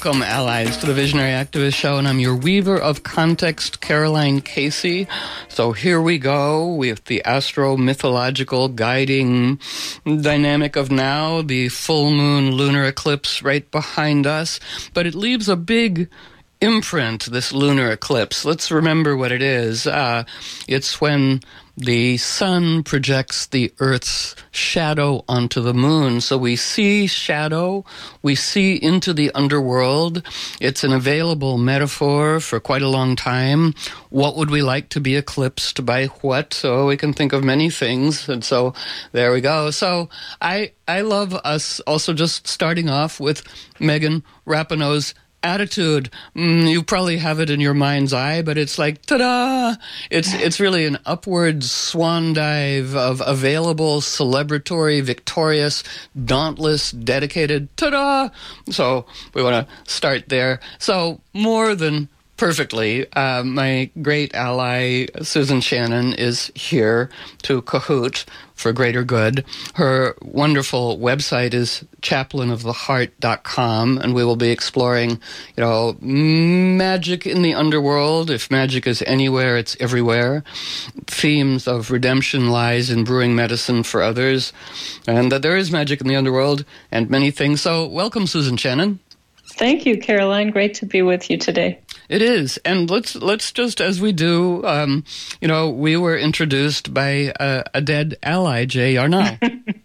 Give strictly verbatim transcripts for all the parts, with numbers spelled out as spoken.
Welcome, allies, to the Visionary Activist Show, and I'm your weaver of context, Caroline Casey. So here we go with the astro-mythological guiding dynamic of now, the full moon lunar eclipse right behind us, but it leaves a big imprint, this lunar eclipse. Let's remember what it is. Uh, it's when the sun projects the Earth's shadow onto the moon. So we see shadow, we see into the underworld. It's an available metaphor for quite a long time. What would we like to be eclipsed by what? So we can think of many things. And so there we go. So I, I love us also just starting off with Megan Rapinoe's attitude. Mm, you probably have it in your mind's eye, but it's like, ta-da! It's it's really an upward swan dive of available, celebratory, victorious, dauntless, dedicated, ta-da! So we want to start there. So more than perfectly, uh, my great ally, Susan Shannon, is here to cahoot for greater good. Her wonderful website is chaplain of the heart dot com, and we will be exploring, you know, magic in the underworld. If magic is anywhere, it's everywhere. Themes of redemption lies in brewing medicine for others, and that there is magic in the underworld and many things. So welcome, Susan Shannon. Thank you, Caroline. Great to be with you today. It is, and let's let's just, as we do, um, you know, we were introduced by a, a dead ally, Jay Yarnall.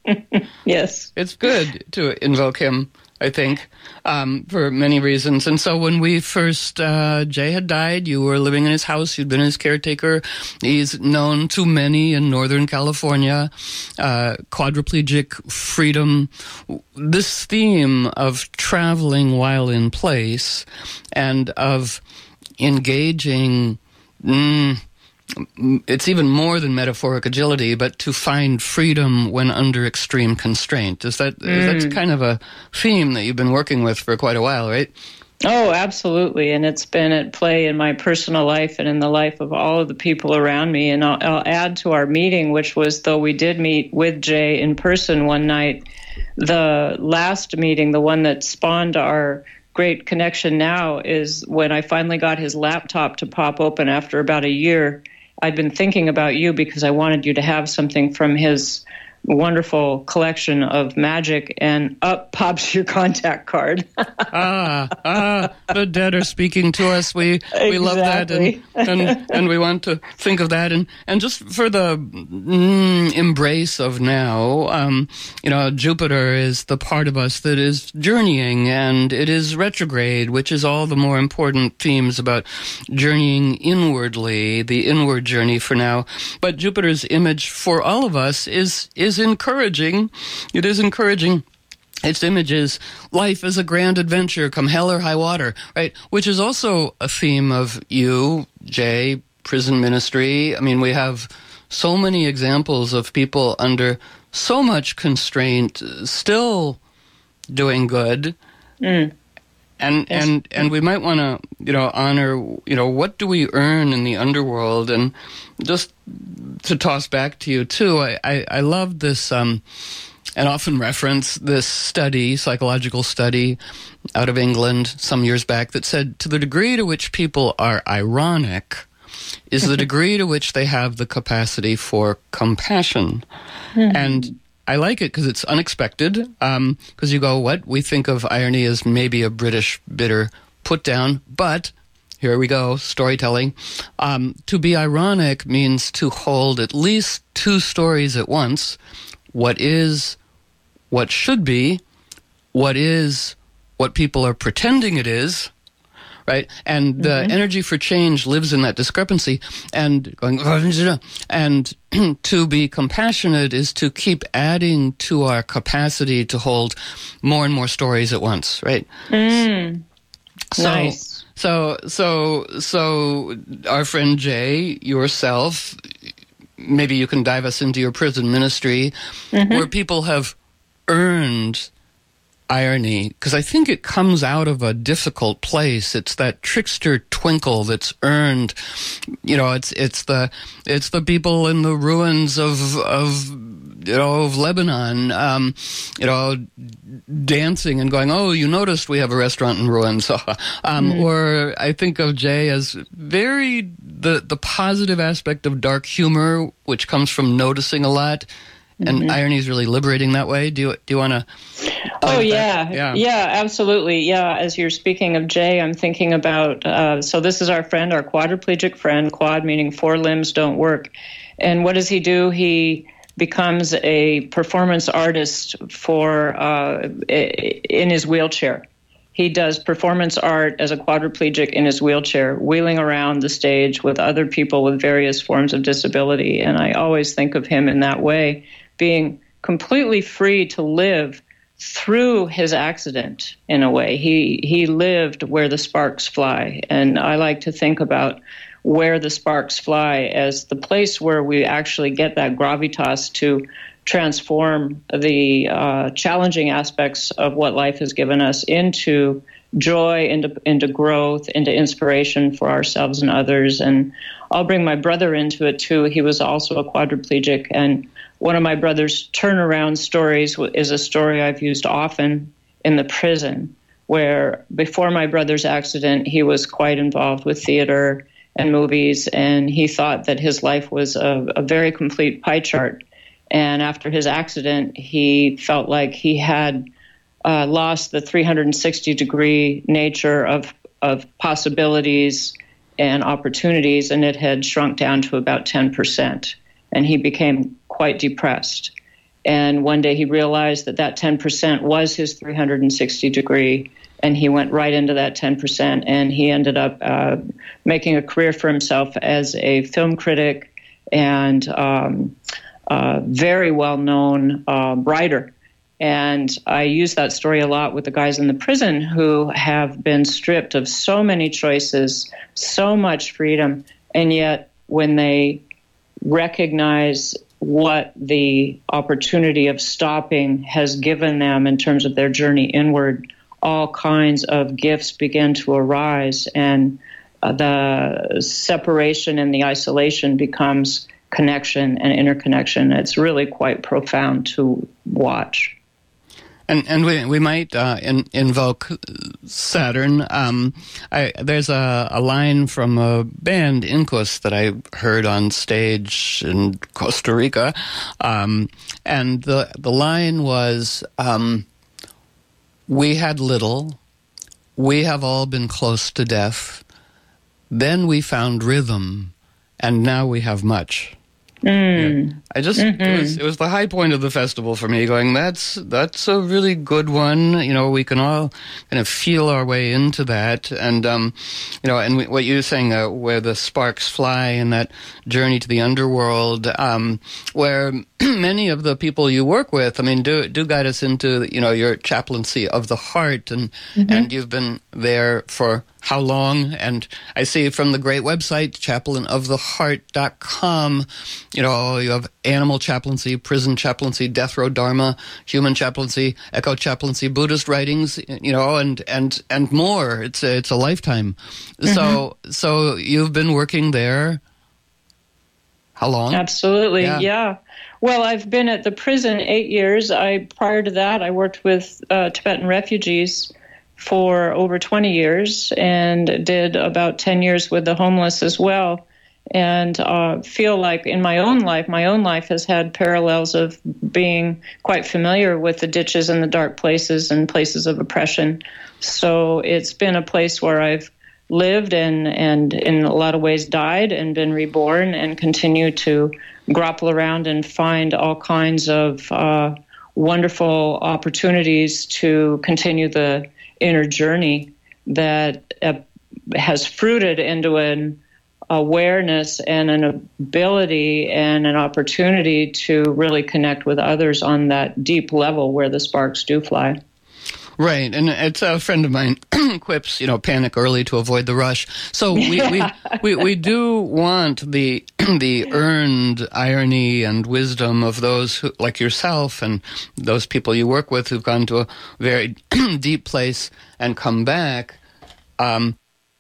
Yes. It's good to invoke him, I think, um, for many reasons. And so when we first, uh, Jay had died, you were living in his house, you'd been his caretaker. He's known to many in Northern California, uh, quadriplegic freedom. This theme of traveling while in place and of engaging, mm, it's even more than metaphoric agility, but to find freedom when under extreme constraint. Is that mm. is that kind of a theme that you've been working with for quite a while, right? Oh, absolutely. And it's been at play in my personal life and in the life of all of the people around me. And I'll, I'll add to our meeting, which was, though we did meet with Jay in person one night, the last meeting, the one that spawned our great connection now, is when I finally got his laptop to pop open after about a year. I'd been thinking about you because I wanted you to have something from his wonderful collection of magic, and up pops your contact card. ah, ah, the dead are speaking to us. We exactly. we love that, and, and and we want to think of that, and and just for the mm, embrace of now, um, you know, Jupiter is the part of us that is journeying, and it is retrograde, which is all the more important themes about journeying inwardly, the inward journey for now. But Jupiter's image for all of us is is encouraging. It is encouraging. Its image is life is a grand adventure, come hell or high water, right? Which is also a theme of you, Jay, prison ministry. I mean, we have so many examples of people under so much constraint still doing good. Mm. And yes. and and we might want to, you know, honor, you know, what do we earn in the underworld? And just to toss back to you, too, I, I, I love this, um, and often reference this study, psychological study out of England some years back that said to the degree to which people are ironic is the degree to which they have the capacity for compassion. Mm-hmm. And I like it because it's unexpected, because um, you go, what? We think of irony as maybe a British bitter put-down, but here we go, storytelling. Um, to be ironic means to hold at least two stories at once. What is, what should be, what is, what people are pretending it is, right? And the mm-hmm. energy for change lives in that discrepancy. And going, and to be compassionate is to keep adding to our capacity to hold more and more stories at once, right? Mm. So, nice. So, so, so, our friend Jay, yourself, maybe you can dive us into your prison ministry, mm-hmm. where people have earned irony, because I think it comes out of a difficult place. It's that trickster twinkle that's earned. You know, it's it's the it's the people in the ruins of of you know of Lebanon, um, you know, dancing and going, "Oh, you noticed we have a restaurant in ruins." um, mm. Or I think of Jay as very the the positive aspect of dark humor, which comes from noticing a lot. And mm-hmm. irony is really liberating that way. Do you do you want to? Oh yeah. yeah, yeah, absolutely, yeah. As you're speaking of Jay, I'm thinking about. Uh, so this is our friend, our quadriplegic friend. Quad meaning four limbs don't work. And what does he do? He becomes a performance artist for uh, in his wheelchair. He does performance art as a quadriplegic in his wheelchair, wheeling around the stage with other people with various forms of disability. And I always think of him in that way, being completely free to live through his accident in a way. He he lived where the sparks fly. And I like to think about where the sparks fly as the place where we actually get that gravitas to transform the uh, challenging aspects of what life has given us into joy, into into growth, into inspiration for ourselves and others. And I'll bring my brother into it too. He was also a quadriplegic, and one of my brother's turnaround stories is a story I've used often in the prison, where before my brother's accident, he was quite involved with theater and movies, and he thought that his life was a, a very complete pie chart. And after his accident, he felt like he had uh, lost the three hundred sixty degree nature of, of possibilities and opportunities, and it had shrunk down to about ten percent. And he became quite depressed. And one day he realized that that ten percent was his three hundred sixty degree, and he went right into that ten percent, and he ended up uh, making a career for himself as a film critic and um, uh, very well-known uh, writer. And I use that story a lot with the guys in the prison who have been stripped of so many choices, so much freedom, and yet when they recognize what the opportunity of stopping has given them in terms of their journey inward, all kinds of gifts begin to arise, and uh, the separation and the isolation becomes connection and interconnection. It's really quite profound to watch. And and we we might uh, in, invoke Saturn. Um, I, there's a, a line from a band, Incus, that I heard on stage in Costa Rica, um, and the the line was, um, "We had little, we have all been close to death. Then we found rhythm, and now we have much." Mm. Yeah. I just mm-hmm. it was it was the high point of the festival for me, going, that's that's a really good one. You know, we can all kind of feel our way into that, and um, you know, and we, what you're saying, uh, where the sparks fly in that journey to the underworld, um, where many of the people you work with, I mean, do do guide us into, you know, your chaplaincy of the heart, and mm-hmm. and you've been there for how long? And I see from the great website, chaplain of the heart dot com, you know, you have animal chaplaincy, prison chaplaincy, death row dharma, human chaplaincy, echo chaplaincy, Buddhist writings, you know, and and and more. It's a, it's a lifetime. Mm-hmm. So so you've been working there how long? Absolutely, yeah. yeah. Well, I've been at the prison eight years. I prior to that, I worked with uh, Tibetan refugees for over twenty years, and did about ten years with the homeless as well. And uh, feel like in my own life, my own life has had parallels of being quite familiar with the ditches and the dark places and places of oppression. So it's been a place where I've lived and, and in a lot of ways died and been reborn, and continue to grapple around and find all kinds of uh, wonderful opportunities to continue the inner journey that uh, has fruited into an awareness and an ability and an opportunity to really connect with others on that deep level where the sparks do fly. Right, and it's a friend of mine quips, you know, panic early to avoid the rush. So we we, we, we do want the the earned irony and wisdom of those who, like yourself and those people you work with who've gone to a very deep place and come back. Um,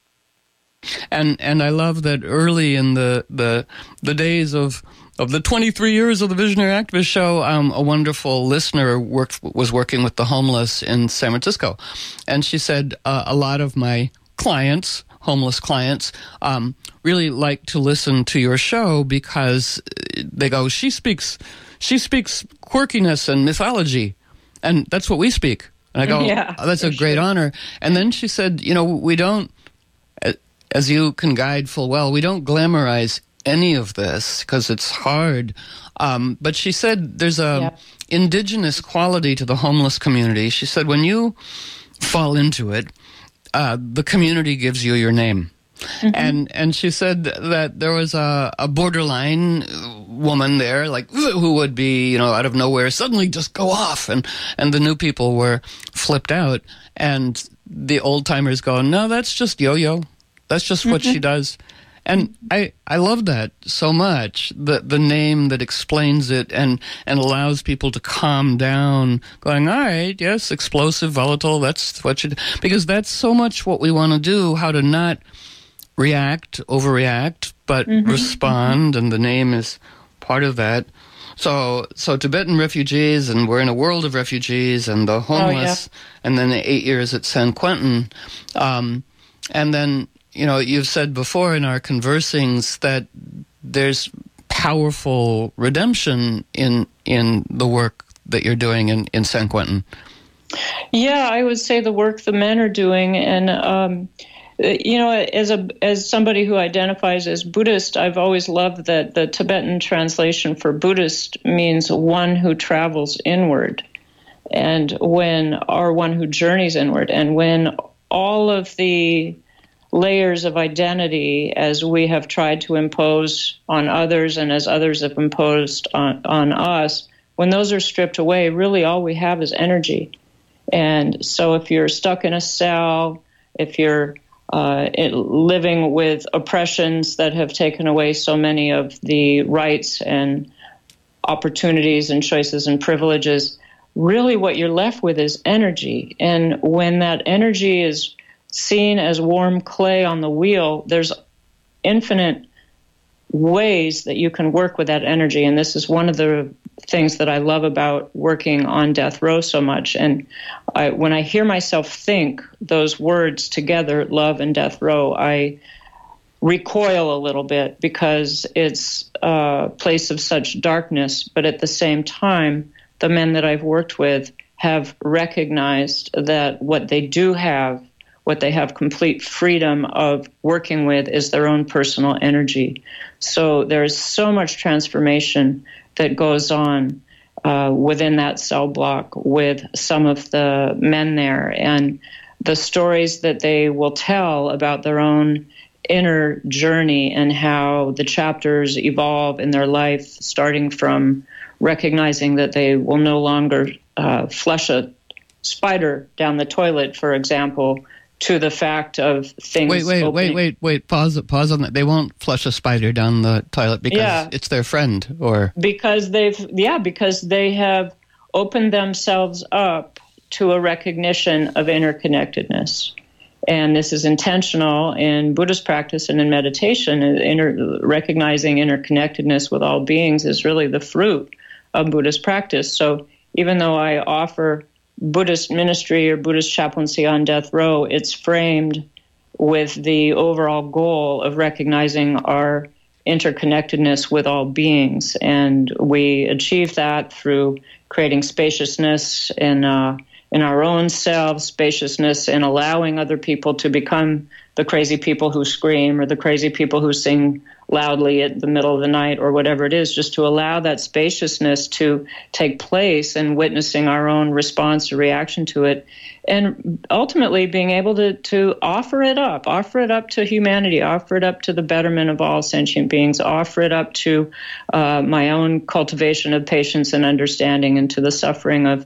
and and I love that early in the the, the days of Of the twenty-three years of the Visionary Activist Show, um, a wonderful listener worked, was working with the homeless in San Francisco. And she said, uh, a lot of my clients, homeless clients, um, really like to listen to your show because they go, she speaks, she speaks quirkiness and mythology. And that's what we speak. And I go, yeah, oh, that's a great sure. honor. And then she said, you know, we don't, as you can guide full well, we don't glamorize any of this because it's hard. Um, but she said there's a yep. indigenous quality to the homeless community. She said when you fall into it, uh, the community gives you your name. Mm-hmm. And and she said that there was a, a borderline woman there, like, who would be, you know, out of nowhere, suddenly just go off. And, and the new people were flipped out. And the old-timers go, no, that's just yo-yo. That's just what mm-hmm. she does. And I, I love that so much, the the name that explains it and, and allows people to calm down, going, all right, yes, explosive, volatile, that's what you do. Because that's so much what we want to do, how to not react, overreact, but mm-hmm. respond, and the name is part of that. So so Tibetan refugees, and we're in a world of refugees, and the homeless, oh, yeah. and then the eight years at San Quentin. Um, and then... You know, you've said before in our conversing's that there's powerful redemption in in the work that you're doing in, in San Quentin. Yeah, I would say the work the men are doing. And, um, you know, as a as somebody who identifies as Buddhist, I've always loved that the Tibetan translation for Buddhist means one who travels inward, and when or one who journeys inward. And when all of the layers of identity, as we have tried to impose on others and as others have imposed on, on us, when those are stripped away, really all we have is energy. And so if you're stuck in a cell, if you're uh, it, living with oppressions that have taken away so many of the rights and opportunities and choices and privileges, really what you're left with is energy. And when that energy is seen as warm clay on the wheel, there's infinite ways that you can work with that energy. And this is one of the things that I love about working on death row so much. And I, when I hear myself think those words together, love and death row, I recoil a little bit because it's a place of such darkness. But at the same time, the men that I've worked with have recognized that what they do have, what they have complete freedom of working with, is their own personal energy. So there's so much transformation that goes on uh, within that cell block with some of the men there. And the stories that they will tell about their own inner journey and how the chapters evolve in their life, starting from recognizing that they will no longer uh, flush a spider down the toilet, for example, to the fact of things. Wait, wait, opening. wait, wait, wait. Pause, pause on that. They won't flush a spider down the toilet because yeah. it's their friend, or because they've, yeah, because they have opened themselves up to a recognition of interconnectedness. And this is intentional in Buddhist practice and in meditation. Inter- recognizing interconnectedness with all beings is really the fruit of Buddhist practice. So even though I offer Buddhist ministry or Buddhist chaplaincy on death row, it's framed with the overall goal of recognizing our interconnectedness with all beings. And we achieve that through creating spaciousness in uh, in our own selves, spaciousness in allowing other people to become the crazy people who scream or the crazy people who sing loudly at the middle of the night or whatever it is, just to allow that spaciousness to take place and witnessing our own response or reaction to it. And ultimately being able to, to offer it up, offer it up to humanity, offer it up to the betterment of all sentient beings, offer it up to uh, my own cultivation of patience and understanding and to the suffering of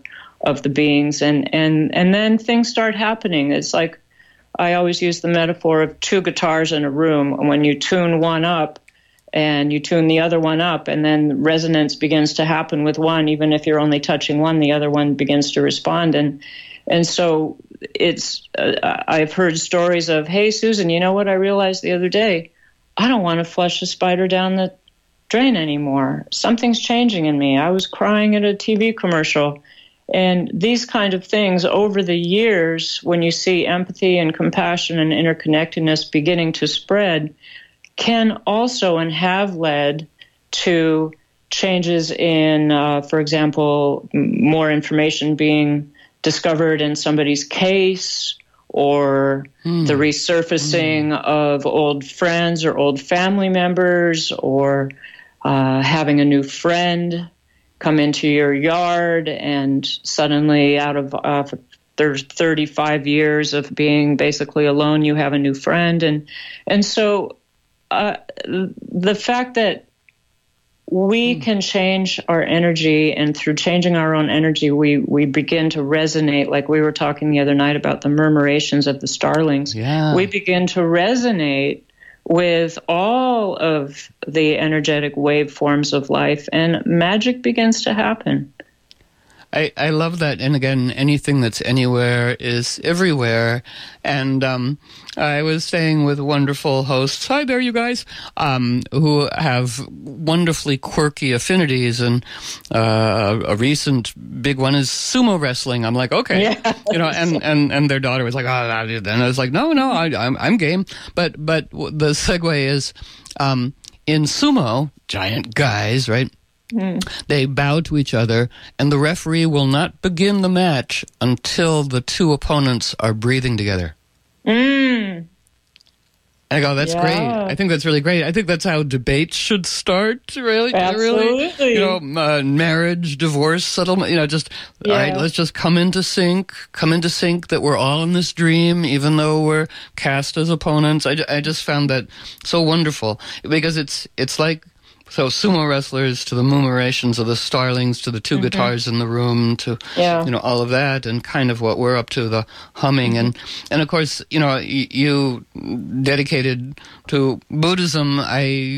of the beings. And, and, and then things start happening. It's like, I always use the metaphor of two guitars in a room. And when you tune one up and you tune the other one up, and then resonance begins to happen with one, even if you're only touching one, the other one begins to respond. And and so it's, uh, I've heard stories of, hey, Susan, you know what I realized the other day? I don't want to flush a spider down the drain anymore. Something's changing in me. I was crying at a T V commercial. And these kind of things over the years, when you see empathy and compassion and interconnectedness beginning to spread, can also and have led to changes in, uh, for example, more information being discovered in somebody's case, or mm. the resurfacing mm. of old friends or old family members, or uh, having a new friend come into your yard, and suddenly out of uh, there's thirty-five years of being basically alone, you have a new friend. And and so uh, the fact that we mm. can change our energy, and through changing our own energy, we, we begin to resonate, like we were talking the other night about the murmurations of the starlings. Yeah. We begin to resonate with all of the energetic waveforms of life, and magic begins to happen. I, I love that. And again, anything that's anywhere is everywhere. And um, I was staying with wonderful hosts, hi there, you guys, um, who have wonderfully quirky affinities. And uh, a recent big one is sumo wrestling. I'm like, okay. Yeah. You know, and, and, and their daughter was like, oh, and I was like, no, no, I, I'm, I'm game. But, but the segue is um, in sumo, giant guys, right? Mm. They bow to each other, and the referee will not begin the match until the two opponents are breathing together. Mm. And I go, that's yeah. great. I think that's really great. I think that's how debates should start, really. Absolutely. Really. You know, uh, marriage, divorce, settlement, you know, just, yeah. all right, let's just come into sync, come into sync that we're all in this dream, even though we're cast as opponents. I, I just found that so wonderful, because it's it's like, so sumo wrestlers to the murmurations of the starlings, to the two mm-hmm. guitars in the room, to yeah. you know, all of that, and kind of what we're up to, the humming. Mm-hmm. And and of course, you know, you, you dedicated to Buddhism. I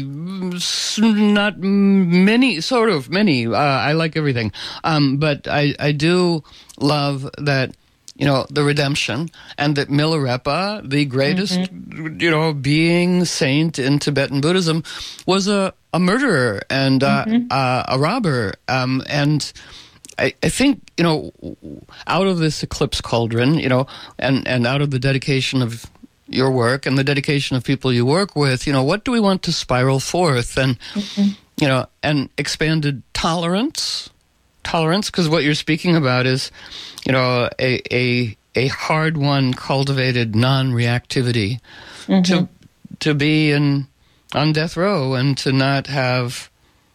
not many, sort of many. Uh, I like everything, um, but I I do love that. You know, the redemption, and that Milarepa, the greatest, mm-hmm. you know, being saint in Tibetan Buddhism, was a, a murderer and uh, mm-hmm. uh, a robber. Um, and I, I think, you know, out of this eclipse cauldron, you know, and, and out of the dedication of your work and the dedication of people you work with, you know, what do we want to spiral forth? And, mm-hmm. you know, and expanded tolerance. Tolerance, because what you're speaking about is, you know, a a, a hard-won, cultivated non-reactivity mm-hmm. to to be in on death row and to not have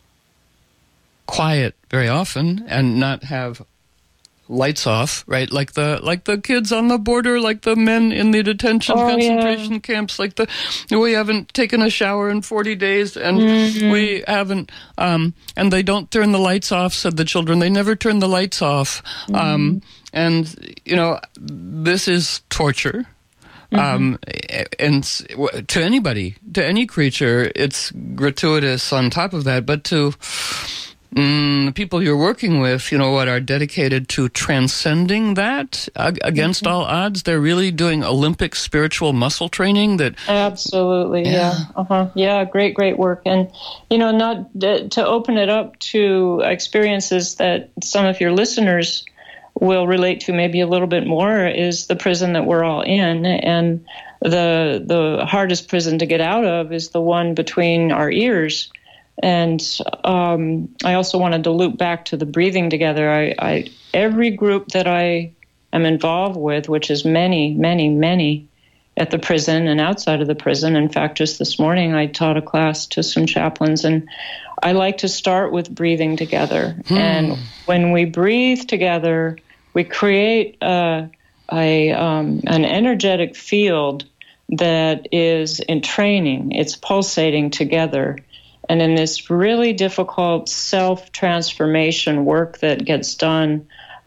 quiet very often and not have lights off, right? Like the like the kids on the border, like the men in the detention oh, concentration yeah. camps, like the we haven't taken a shower in forty days, and mm-hmm. we haven't, um, and they don't turn the lights off, said the children. They never turn the lights off. Mm-hmm. Um, and, you know, this is torture. Mm-hmm. Um, and to anybody, to any creature, it's gratuitous on top of that, but to Mm, the people you're working with, you know, what are dedicated to transcending that uh, against mm-hmm. all odds. They're really doing Olympic spiritual muscle training. That absolutely, yeah, yeah. uh-huh, yeah, great, great work. And you know, not uh, to open it up to experiences that some of your listeners will relate to, maybe a little bit more, is the prison that we're all in, and the the hardest prison to get out of is the one between our ears. And um, I also wanted to loop back to the breathing together. I, I every group that I am involved with, which is many, many, many at the prison and outside of the prison. In fact, just this morning I taught a class to some chaplains, and I like to start with breathing together. Hmm. And when we breathe together, we create a, a um, an energetic field that is in training. It's pulsating together. And in this really difficult self-transformation work that gets done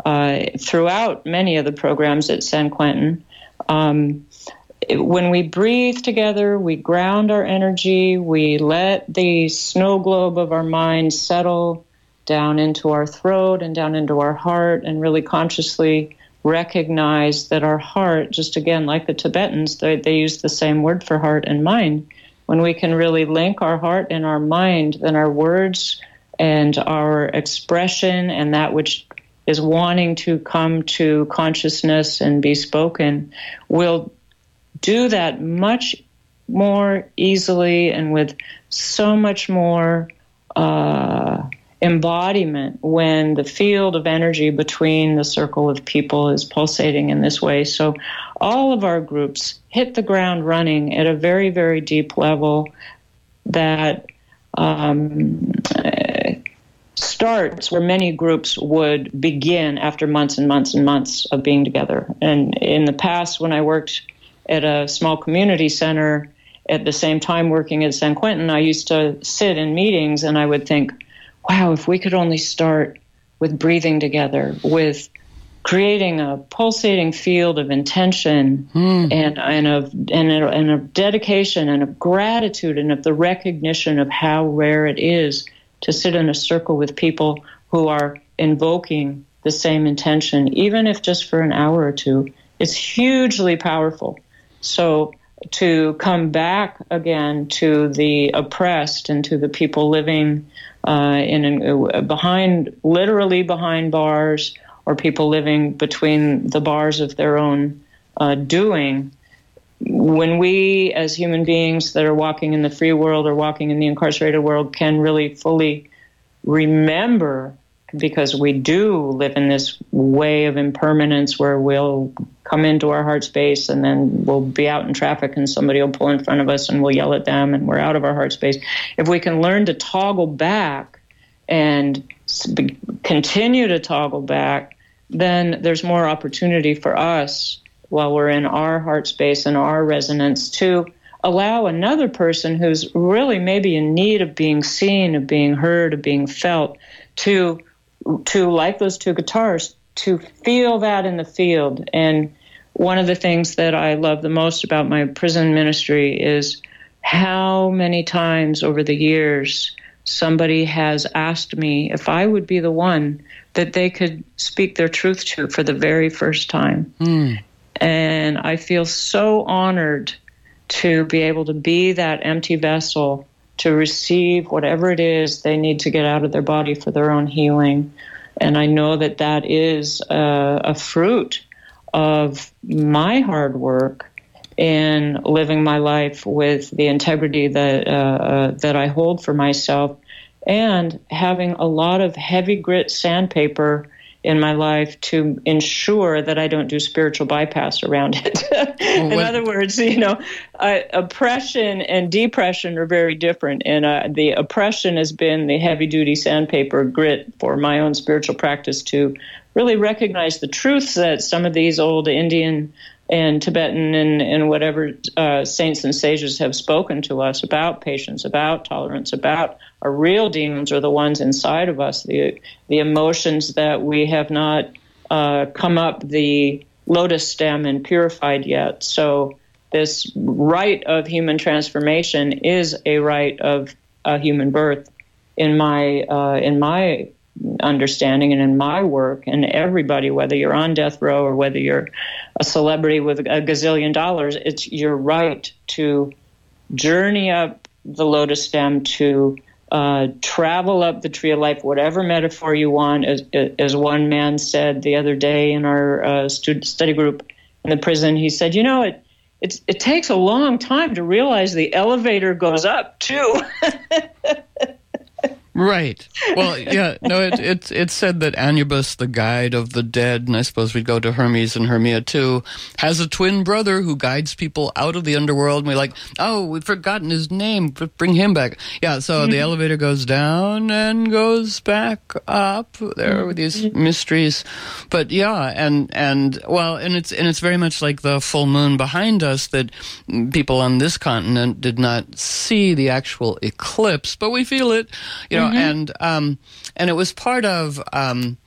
uh, throughout many of the programs at San Quentin. Um, when we breathe together, we ground our energy, we let the snow globe of our mind settle down into our throat and down into our heart, and really consciously recognize that our heart, just again, like the Tibetans, they, they use the same word for heart and mind. When we can really link our heart and our mind, then our words and our expression and that which is wanting to come to consciousness and be spoken will do that much more easily and with so much more uh, embodiment when the field of energy between the circle of people is pulsating in this way. So all of our groups hit the ground running at a very, very deep level that um, starts where many groups would begin after months and months and months of being together. And in the past, when I worked at a small community center, at the same time working at San Quentin, I used to sit in meetings and I would think, wow, if we could only start with breathing together, with creating a pulsating field of intention mm. and, and, of, and, and of dedication and of gratitude and of the recognition of how rare it is to sit in a circle with people who are invoking the same intention, even if just for an hour or two. It's hugely powerful. So to come back again to the oppressed and to the people living uh, in uh, behind, literally behind bars, or people living between the bars of their own uh, doing, when we as human beings that are walking in the free world or walking in the incarcerated world can really fully remember, because we do live in this way of impermanence where we'll come into our heart space and then we'll be out in traffic and somebody will pull in front of us and we'll yell at them and we're out of our heart space. If we can learn to toggle back and continue to toggle back, then there's more opportunity for us while we're in our heart space and our resonance to allow another person who's really maybe in need of being seen, of being heard, of being felt, to to, like those two guitars, to feel that in the field. And one of the things that I love the most about my prison ministry is how many times over the years somebody has asked me if I would be the one that they could speak their truth to for the very first time. Mm. And I feel so honored to be able to be that empty vessel to receive whatever it is they need to get out of their body for their own healing. And I know that that is a, a fruit of my hard work in living my life with the integrity that uh, uh, that I hold for myself, and having a lot of heavy grit sandpaper in my life to ensure that I don't do spiritual bypass around it. Well, in other words, you know, uh, oppression and depression are very different. And uh, the oppression has been the heavy-duty sandpaper grit for my own spiritual practice to really recognize the truths that some of these old Indian and Tibetan and, and whatever uh, saints and sages have spoken to us about patience, about tolerance, about our real demons are the ones inside of us, the the emotions that we have not uh, come up the lotus stem and purified yet. So this rite of human transformation is a rite of a human birth in my uh, in my understanding and in my work. And everybody, whether you're on death row or whether you're a celebrity with a gazillion dollars, it's your right to journey up the lotus stem, to uh, travel up the tree of life, whatever metaphor you want. As, as one man said the other day in our uh, student study group in the prison, he said, you know, it it's, it takes a long time to realize the elevator goes up, too. Right. Well, yeah, no, it, it, it's said that Anubis, the guide of the dead, and I suppose we'd go to Hermes and Hermia too, has a twin brother who guides people out of the underworld. And we're like, oh, we've forgotten his name. Bring him back. Yeah, so mm-hmm. the elevator goes down and goes back up. There are these mm-hmm. mysteries. But yeah, and, and well, and it's, and it's very much like the full moon behind us that people on this continent did not see the actual eclipse, but we feel it, you know. Mm-hmm. And um, and it was part of um,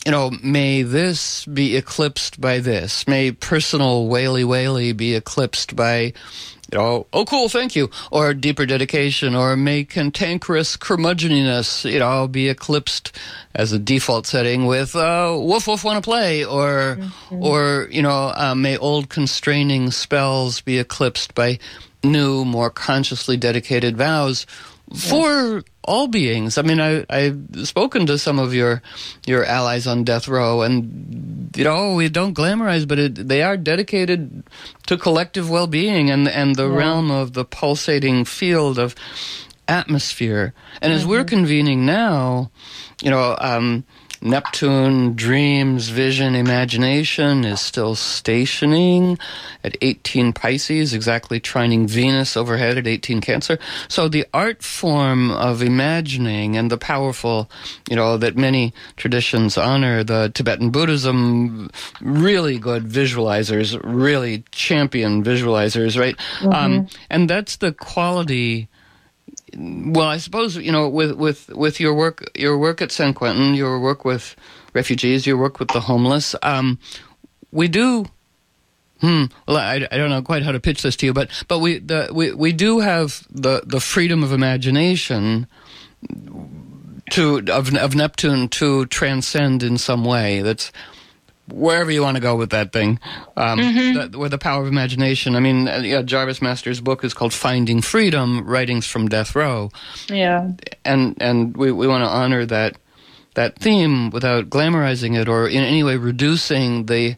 you know, may this be eclipsed by this. May personal waily waily be eclipsed by, you know, oh, cool, thank you, or deeper dedication, or may cantankerous curmudgeoniness, you know, be eclipsed as a default setting with uh, woof woof want to play, or, mm-hmm. or you know, uh, may old constraining spells be eclipsed by new, more consciously dedicated vows for yes. all beings. I mean, I, I've spoken to some of your your allies on death row, and, you know, we don't glamorize, but it, they are dedicated to collective well-being and, and the yeah. realm of the pulsating field of atmosphere. And mm-hmm. as we're convening now, you know, um, Neptune, dreams, vision, imagination is still stationing at eighteen Pisces, exactly trining Venus overhead at eighteen Cancer. So the art form of imagining and the powerful, you know, that many traditions honor, the Tibetan Buddhism, really good visualizers, really champion visualizers, right? Mm-hmm. Um, and that's the quality. Well, I suppose, you know, with, with, with your work, your work at San Quentin, your work with refugees, your work with the homeless, um, we do. Hmm. Well, I, I don't know quite how to pitch this to you, but but we the we, we do have the, the freedom of imagination to of of Neptune to transcend in some way. That's wherever you want to go with that thing, um, mm-hmm. the, with the power of imagination. I mean, uh, yeah, Jarvis Master's book is called Finding Freedom, Writings from Death Row. Yeah. And and we, we want to honor that that theme without glamorizing it or in any way reducing the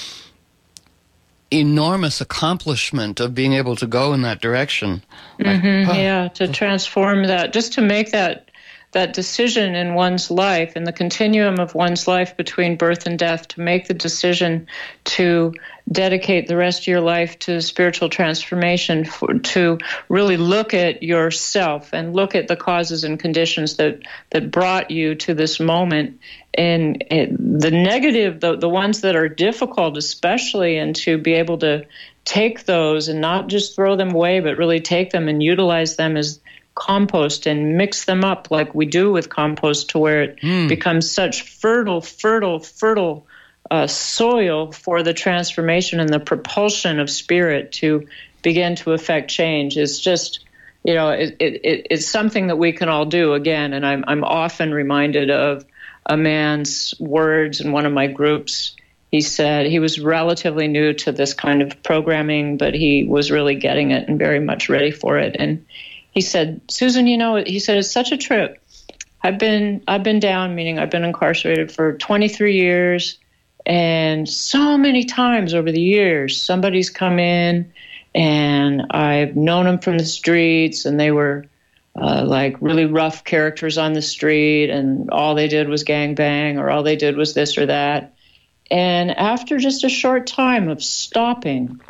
enormous accomplishment of being able to go in that direction. Mm-hmm. Like, huh. Yeah, to transform that, just to make that that decision in one's life, in the continuum of one's life between birth and death, to make the decision to dedicate the rest of your life to spiritual transformation, for, to really look at yourself and look at the causes and conditions that, that brought you to this moment. And it, the negative, the, the ones that are difficult especially, and to be able to take those and not just throw them away, but really take them and utilize them as compost and mix them up like we do with compost, to where it mm. becomes such fertile, fertile, fertile uh, soil for the transformation and the propulsion of spirit to begin to affect change. Is just, you know, it, it, it's something that we can all do again. And I'm, I'm often reminded of a man's words in one of my groups. He said he was relatively new to this kind of programming, but he was really getting it and very much ready for it. And he said, Susan, you know, he said, it's such a trip. I've been I've been down, meaning I've been incarcerated for twenty-three years, and so many times over the years, somebody's come in, and I've known them from the streets, and they were uh, like really rough characters on the street, and all they did was gangbang, or all they did was this or that. And after just a short time of stopping,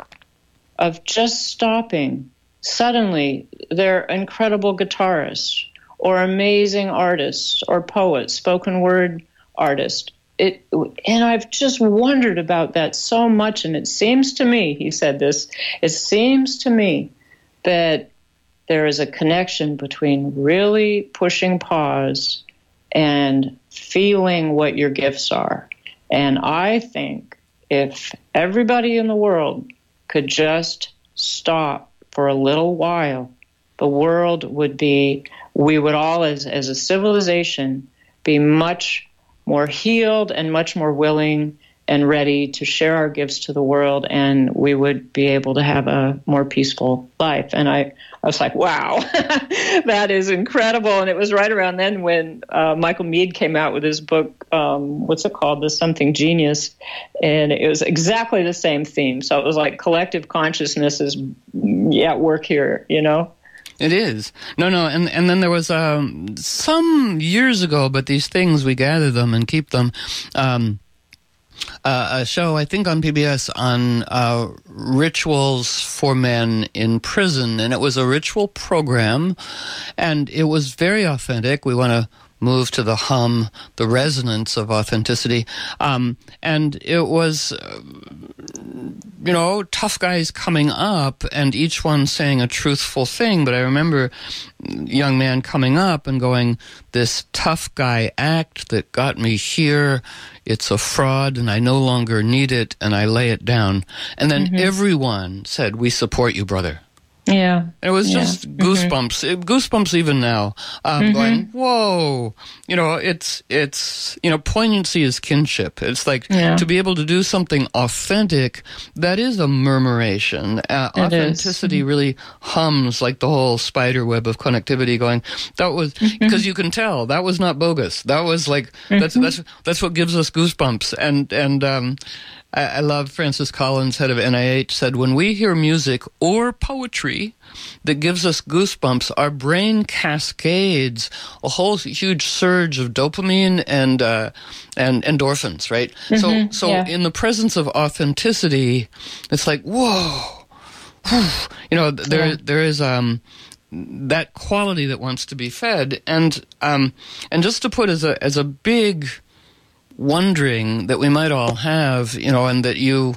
of just stopping, suddenly they're incredible guitarists or amazing artists or poets, spoken word artists. It, and I've just wondered about that so much. And it seems to me, he said this, it seems to me that there is a connection between really pushing pause and feeling what your gifts are. And I think if everybody in the world could just stop for a little while, the world would be, we would all as, as a civilization be much more healed and much more willing and ready to share our gifts to the world, and we would be able to have a more peaceful life. And I, I was like, wow, that is incredible. And it was right around then when uh, Michael Meade came out with his book, um, what's it called, The Something Genius, and it was exactly the same theme. So it was like collective consciousness is at work here, you know? It is. No, no, and and then there was um, some years ago, but these things, we gather them and keep them, um, Uh, a show, I think on P B S, on uh, rituals for men in prison. And it was a ritual program, and it was very authentic. We want to move to the hum, the resonance of authenticity. Um, and it was, uh, you know, tough guys coming up and each one saying a truthful thing. But I remember a young man coming up and going, this tough guy act that got me here, it's a fraud and I no longer need it, and I lay it down. And then mm-hmm. everyone said, we support you, brother. Yeah. It was yeah. just goosebumps, mm-hmm. goosebumps even now, um, mm-hmm. going, whoa, you know, it's, it's, you know, poignancy is kinship. It's like yeah. to be able to do something authentic, that is a murmuration. Uh, authenticity is. really hums like the whole spider web of connectivity going, that was, because mm-hmm. you can tell, that was not bogus. That was like, mm-hmm. that's, that's, that's what gives us goosebumps. And, and, um, I, I love Francis Collins, head of N I H, said, when we hear music or poetry that gives us goosebumps, our brain cascades a whole huge surge of dopamine and uh, and endorphins, right? Mm-hmm, so so yeah. in the presence of authenticity, it's like, whoa, whew, you know, there yeah. there is um that quality that wants to be fed. And um and just to put as a as a big wondering that we might all have, you know, and that you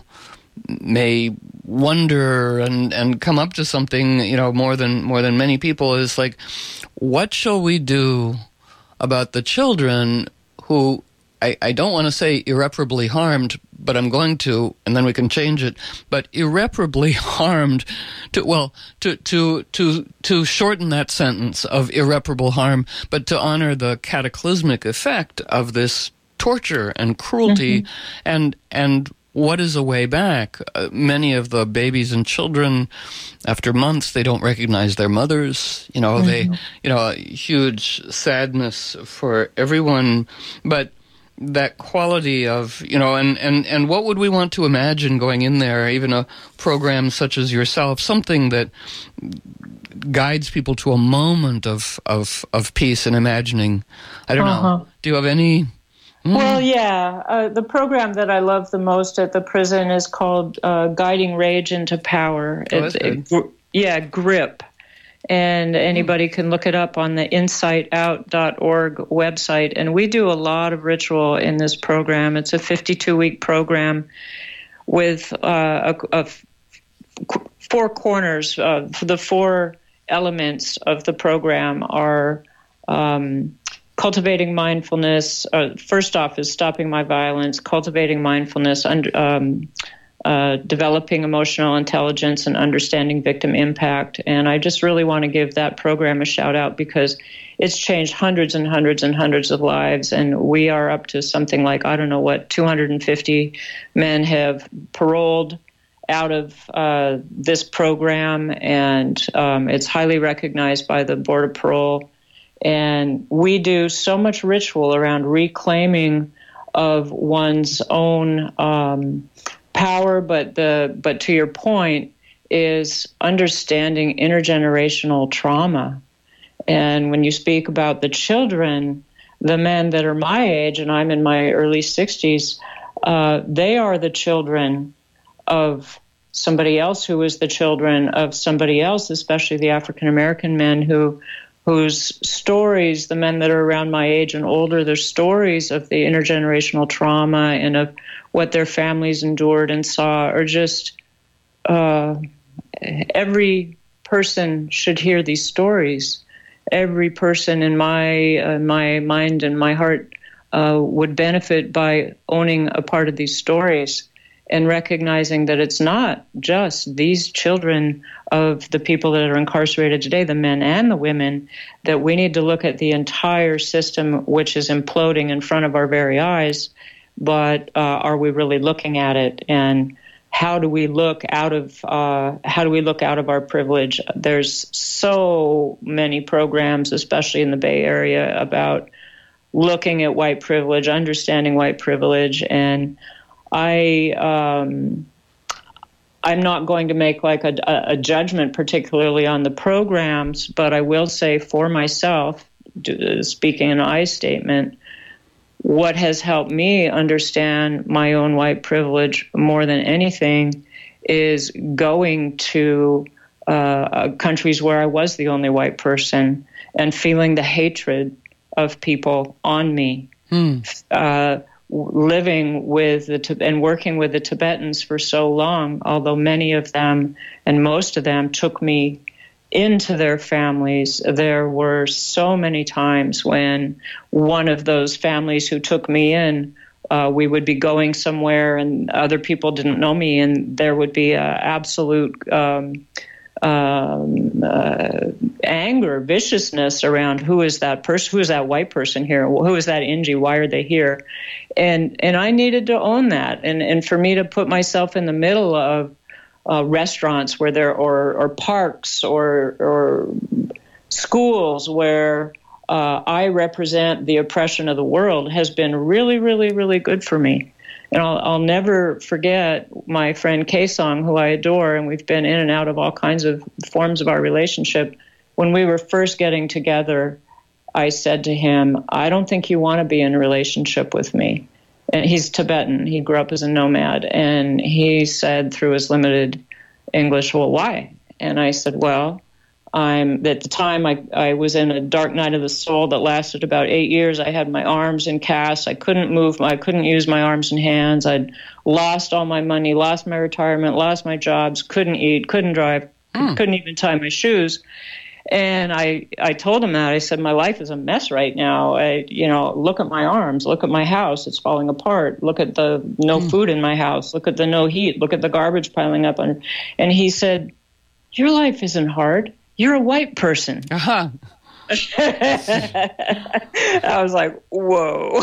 may wonder and, and come up to something, you know, more than more than many people, is like, what shall we do about the children who, I, I don't want to say irreparably harmed, but I'm going to, and then we can change it, but irreparably harmed, to well, to to to to shorten that sentence of irreparable harm, but to honor the cataclysmic effect of this torture and cruelty, mm-hmm. and and what is a way back? Uh, many of the babies and children, after months, they don't recognize their mothers. You know, mm-hmm. they, you know, huge sadness for everyone. But that quality of, you know, and, and, and what would we want to imagine going in there, even a program such as yourself, something that guides people to a moment of, of, of peace and imagining. I don't uh-huh. know. Do you have any... Mm. Well, yeah. Uh, the program that I love the most at the prison is called uh, Guiding Rage into Power. Oh, it, it, gr- yeah, GRIP. And anybody can look it up on the insight out dot org website. And we do a lot of ritual in this program. It's a fifty-two week program with uh, a, a f- four corners. Uh, the four elements of the program are... Um, cultivating mindfulness, uh, first off, is stopping my violence, cultivating mindfulness, und- um, uh, developing emotional intelligence, and understanding victim impact. And I just really want to give that program a shout out because it's changed hundreds and hundreds and hundreds of lives. And we are up to something like, I don't know what, two hundred fifty men have paroled out of uh, this program. And um, it's highly recognized by the Board of Parole. And we do so much ritual around reclaiming of one's own um, power, but the but to your point is understanding intergenerational trauma. And when you speak about the children, the men that are my age, and I'm in my early sixties, uh, they are the children of somebody else who is the children of somebody else, especially the African American men who. whose stories, the men that are around my age and older, their stories of the intergenerational trauma and of what their families endured and saw are just, uh, every person should hear these stories. Every person in my uh, my mind and my heart uh, would benefit by owning a part of these stories and recognizing that it's not just these children of the people that are incarcerated today, the men and the women, that we need to look at the entire system which is imploding in front of our very eyes, but uh, are we really looking at it? And how do we look out of uh, how do we look out of our privilege? There's so many programs, especially in the Bay Area, about looking at white privilege, understanding white privilege, and I, um, I'm not going to make like a, a judgment particularly on the programs, but I will say for myself, speaking an I statement, what has helped me understand my own white privilege more than anything is going to uh, countries where I was the only white person and feeling the hatred of people on me. Hmm. Uh, living with the and working with the Tibetans for so long, although many of them and most of them took me into their families, there were so many times when one of those families who took me in, uh, we would be going somewhere and other people didn't know me, and there would be a absolute um, um, uh, anger, viciousness around who is that person, who is that white person here, who is that Inji, why are they here? And and I needed to own that, and and for me to put myself in the middle of uh, restaurants where there or or parks or or schools where uh, I represent the oppression of the world has been really, really, really good for me. And I'll, I'll never forget my friend Kaesong, who I adore, and we've been in and out of all kinds of forms of our relationship. When we were first getting together, I said to him, I don't think you want to be in a relationship with me. And he's Tibetan. He grew up as a nomad. And he said through his limited English, well, why? And I said, well, I'm at the time I, I was in a dark night of the soul that lasted about eight years. I had my arms in casts. I couldn't move. I couldn't use my arms and hands. I'd lost all my money, lost my retirement, lost my jobs, couldn't eat, couldn't drive, mm. couldn't even tie my shoes. And I, I told him that. I said, my life is a mess right now. I, you know, look at my arms, look at my house. It's falling apart. Look at the no mm. food in my house. Look at the no heat. Look at the garbage piling up. On. And he said, your life isn't hard. You're a white person. Uh-huh. I was like, whoa.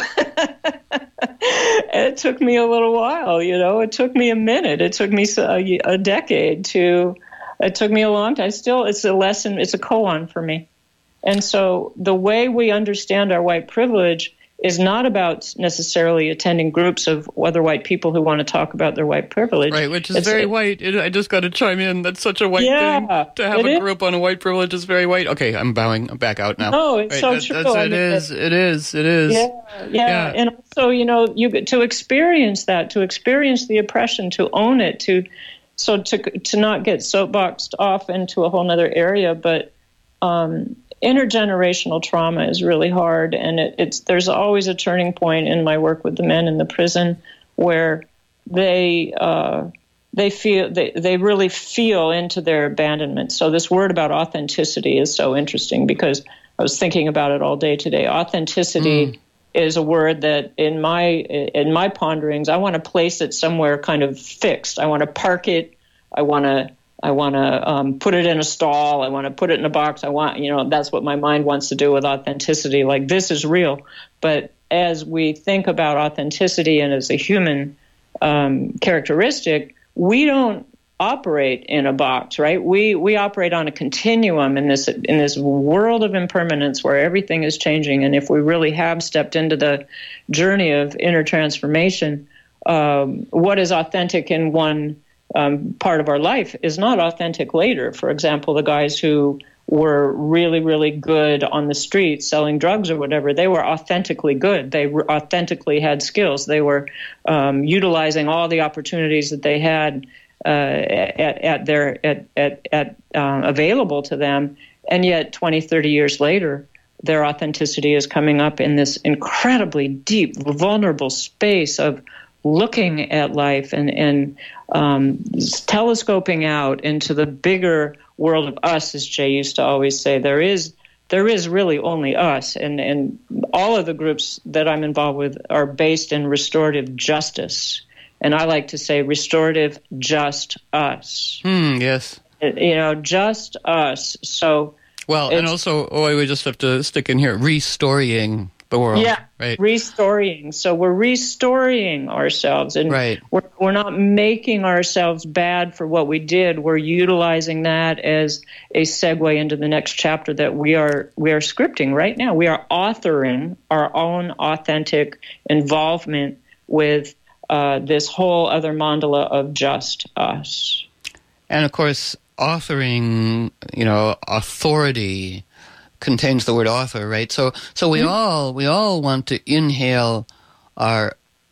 And it took me a little while, you know. It took me a minute. It took me a, a decade to, it took me a long time. Still, it's a lesson, it's a koan for me. And so the way we understand our white privilege is not about necessarily attending groups of other white people who want to talk about their white privilege. Right, which is it's, very it, white. It, I just got to chime in. That's such a white yeah, thing. To have a is. group on a white privilege is very white. Okay, I'm bowing. I'm back out now. No, it's right, so that, true. That's, I it, mean, is, it is. It is. Yeah, yeah, yeah. And also, you know, you to experience that, to experience the oppression, to own it, to so to to not get soapboxed off into a whole other area, but um, intergenerational trauma is really hard, and it, it's there's always a turning point in my work with the men in the prison where they uh, they feel they, they really feel into their abandonment. So this word about authenticity is so interesting because I was thinking about it all day today. Authenticity mm. is a word that in my in my ponderings, I want to place it somewhere kind of fixed. I want to park it. I want to I want to um, put it in a stall. I want to put it in a box. I want, you know, that's what my mind wants to do with authenticity. Like, this is real. But as we think about authenticity and as a human um, characteristic, we don't operate in a box, right? We we operate on a continuum in this in this world of impermanence where everything is changing. And if we really have stepped into the journey of inner transformation, um, what is authentic in one Um, part of our life is not authentic later. For example, the guys who were really, really good on the street selling drugs or whatever, they were authentically good. They were authentically had skills. They were um, utilizing all the opportunities that they had uh, at, at their at at, at uh, available to them. And yet, twenty, thirty years later, their authenticity is coming up in this incredibly deep, vulnerable space of looking at life and, and um, telescoping out into the bigger world of us, as Jay used to always say. There is there is really only us, and, and all of the groups that I'm involved with are based in restorative justice. And I like to say restorative just us. Hmm, yes. You know, just us. So well, and also, oh, we just have to stick in here, restoring the world. Yeah, right. Restoring. So we're restoring ourselves, and right. we're we're not making ourselves bad for what we did. We're utilizing that as a segue into the next chapter that we are we are scripting right now. We are authoring our own authentic involvement with uh, this whole other mandala of just us. And of course, authoring, you know, authority contains the word author, right? So, so we mm-hmm. all we all want to inhale our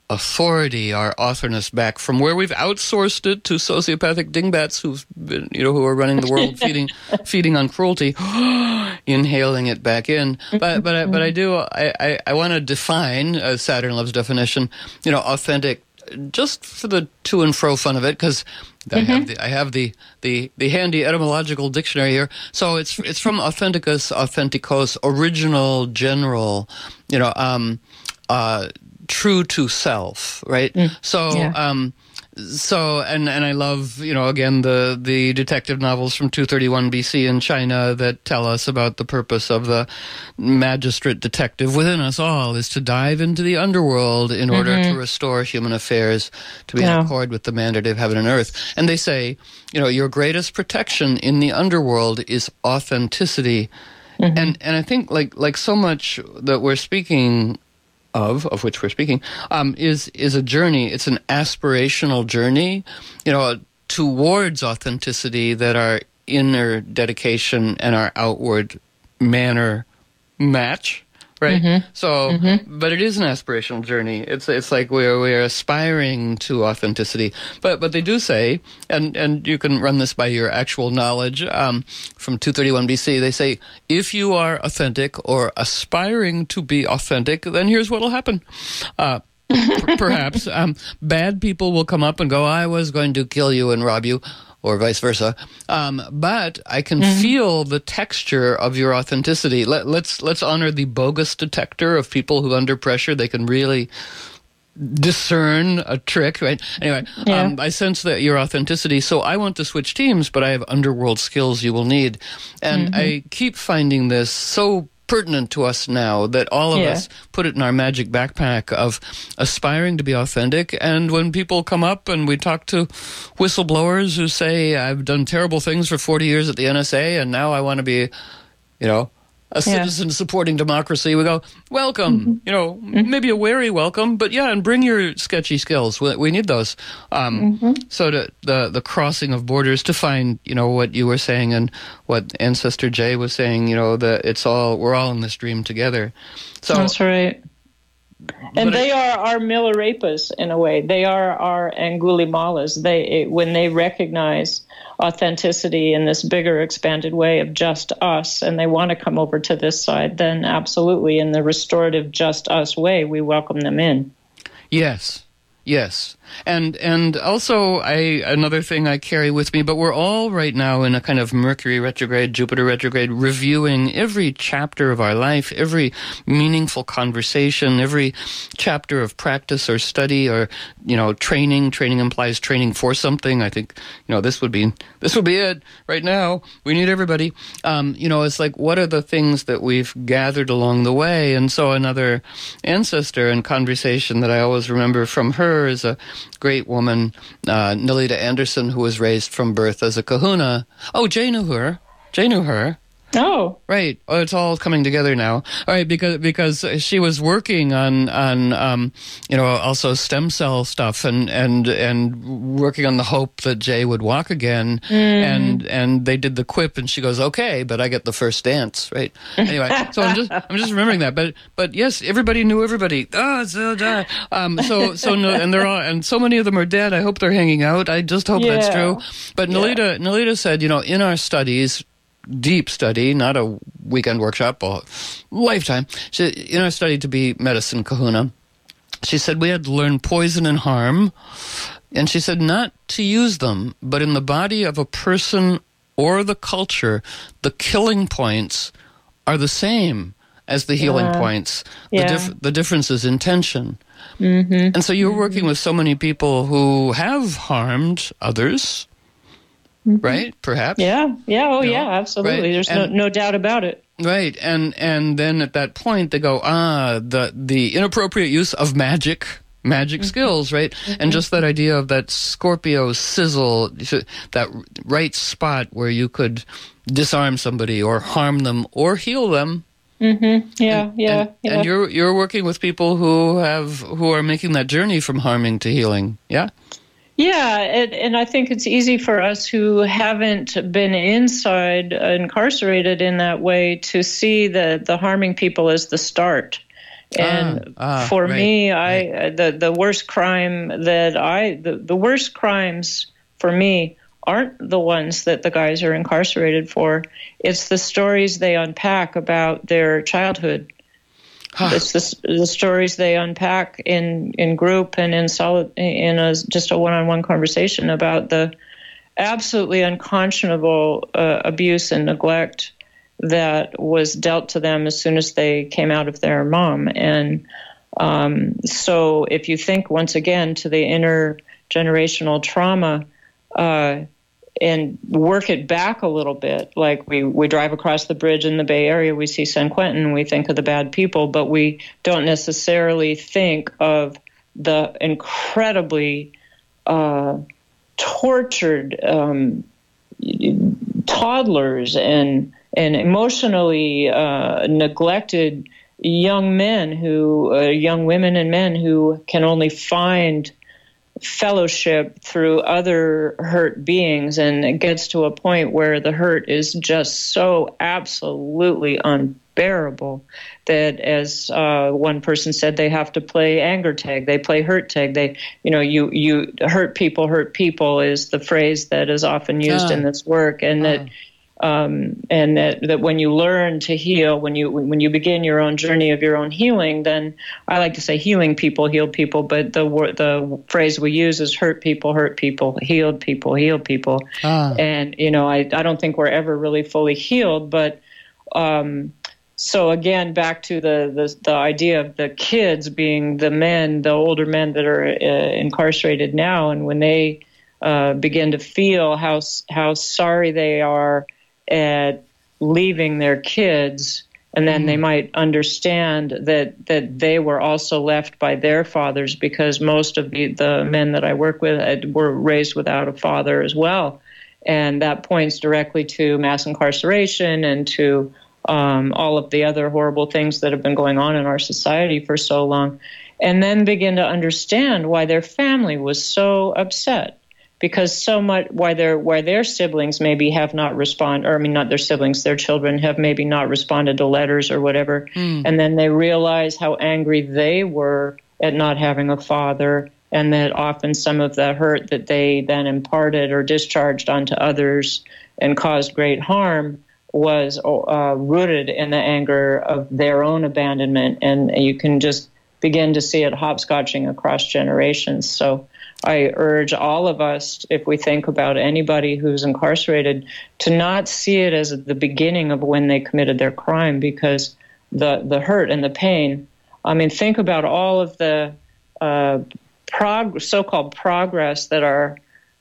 authority, our authorness back from where we've outsourced it to sociopathic dingbats who've been, you know, who are running the world, feeding, feeding on cruelty, inhaling it back in. But but I, but I do I I, I want to define, uh, Saturn Love's definition, you know, authentic, just for the to and fro fun of it, because I have the I have the, the the handy etymological dictionary here. So it's it's from authenticus, authenticos, original, general, you know, um, uh. true to self, right? Mm, so, yeah. um, so, and, and I love, you know, again, the, the detective novels from two thirty-one B C in China that tell us about the purpose of the magistrate detective within us all is to dive into the underworld in order mm-hmm. to restore human affairs to be yeah. in accord with the mandate of heaven and earth. And they say, you know, your greatest protection in the underworld is authenticity. Mm-hmm. And, and I think like, like so much that we're speaking of, of which we're speaking, um, is is a journey. It's an aspirational journey, you know, towards authenticity that our inner dedication and our outward manner match, right? Mm-hmm. So, mm-hmm. but it is an aspirational journey. It's it's like we're we're aspiring to authenticity. But but they do say, and and you can run this by your actual knowledge, um, from two thirty-one B C. They say if you are authentic or aspiring to be authentic, then here's what'll happen. Uh, p- perhaps um, bad people will come up and go, "I was going to kill you and rob you." Or vice versa, um, but I can mm-hmm. feel the texture of your authenticity. Let, let's let's honor the bogus detector of people who, under pressure, they can really discern a trick. Right? Anyway, yeah. um, I sense that your authenticity. So I want to switch teams, but I have underworld skills you will need, and mm-hmm. I keep finding this so pertinent to us now that all of yeah. us put it in our magic backpack of aspiring to be authentic. And when people come up and we talk to whistleblowers who say, I've done terrible things for forty years at the N S A and now I want to be, you know, a citizen yeah. supporting democracy, we go, welcome, mm-hmm. you know, mm-hmm. maybe a wary welcome, but yeah, and bring your sketchy skills. We, we need those. Um, mm-hmm. So to, the the crossing of borders to find, you know, what you were saying and what Ancestor Jay was saying, you know, that it's all, we're all in this dream together. So that's right. And they it, are our Milarepas in a way. They are our Angulimalas. They it, when they recognize authenticity in this bigger, expanded way of just us, and they want to come over to this side, then absolutely, in the restorative just us way, we welcome them in. Yes, yes. And and also, I another thing I carry with me, but we're all right now in a kind of Mercury retrograde, Jupiter retrograde, reviewing every chapter of our life, every meaningful conversation, every chapter of practice or study or, you know, training. Training implies training for something. I think, you know, this would be this would be it right now. We need everybody. Um, you know, it's like, what are the things that we've gathered along the way? And so another ancestor and conversation that I always remember from her is a great woman, uh, Nalita Anderson, who was raised from birth as a kahuna. Oh, Jay knew her. Jay knew her. Oh, right. Oh, it's all coming together now. All right, because because she was working on on um, you know, also stem cell stuff and and and working on the hope that Jay would walk again. Mm. And and they did the quip, and she goes, "Okay, but I get the first dance." Right. Anyway, so I'm just I'm just remembering that. But but yes, everybody knew everybody. Oh, so uh, um so so no, and they're all and so many of them are dead. I hope they're hanging out. I just hope yeah. that's true. But Nalita yeah. Nalita said, you know, in our studies, deep study, not a weekend workshop, a lifetime. She, in our study to be medicine kahuna, she said we had to learn poison and harm, and she said not to use them, but in the body of a person or the culture, the killing points are the same as the healing yeah. points. Yeah. The, dif- the difference is intention. Mm-hmm. And so you're mm-hmm. working with so many people who have harmed others, mm-hmm. right? Perhaps. Yeah. Yeah. Oh, you know? Yeah. Absolutely. Right? There's and, no no doubt about it. Right. And and then at that point they go, ah, the the inappropriate use of magic, magic mm-hmm. skills, right? Mm-hmm. And just that idea of that Scorpio sizzle, that right spot where you could disarm somebody or harm them or heal them. Mm-hmm. Yeah, and, yeah, and, yeah. And you're you're working with people who have who are making that journey from harming to healing. Yeah. Yeah, and, and I think it's easy for us who haven't been inside, uh, incarcerated in that way, to see the, the harming people as the start. And ah, ah, for right, me, I right. the the worst crime that I the, the worst crimes for me aren't the ones that the guys are incarcerated for. It's the stories they unpack about their childhood. Huh. It's the, the stories they unpack in, in group and in solid in a, just a one-on-one conversation about the absolutely unconscionable uh, abuse and neglect that was dealt to them as soon as they came out of their mom. And um, so if you think once again to the intergenerational trauma, uh, and work it back a little bit. Like we, we drive across the bridge in the Bay Area, we see San Quentin, we think of the bad people, but we don't necessarily think of the incredibly uh, tortured um, toddlers and and emotionally uh, neglected young men who, uh, young women and men who can only find fellowship through other hurt beings, and it gets to a point where the hurt is just so absolutely unbearable that, as uh, one person said, they have to play anger tag. They play hurt tag. They, you know, you you hurt people, hurt people is the phrase that is often used uh, in this work, and uh. that. Um, and that, that when you learn to heal, when you when you begin your own journey of your own healing, then I like to say healing people, heal people, but the the phrase we use is hurt people, hurt people, healed people, heal people. Ah. And, you know, I, I don't think we're ever really fully healed. But um, so, again, back to the, the, the idea of the kids being the men, the older men that are uh, incarcerated now, and when they uh, begin to feel how how sorry they are at leaving their kids, and then mm. they might understand that that they were also left by their fathers, because most of the, the men that I work with had, were raised without a father as well. And that points directly to mass incarceration and to um, all of the other horrible things that have been going on in our society for so long. And then begin to understand why their family was so upset. Because so much, why their why their siblings maybe have not responded, or I mean, not their siblings, their children have maybe not responded to letters or whatever, mm. and then they realize how angry they were at not having a father, and that often some of the hurt that they then imparted or discharged onto others and caused great harm was uh, rooted in the anger of their own abandonment, and you can just begin to see it hopscotching across generations. So I urge all of us, if we think about anybody who's incarcerated, to not see it as the beginning of when they committed their crime, because the, the hurt and the pain, I mean, think about all of the uh, prog- so-called progress that our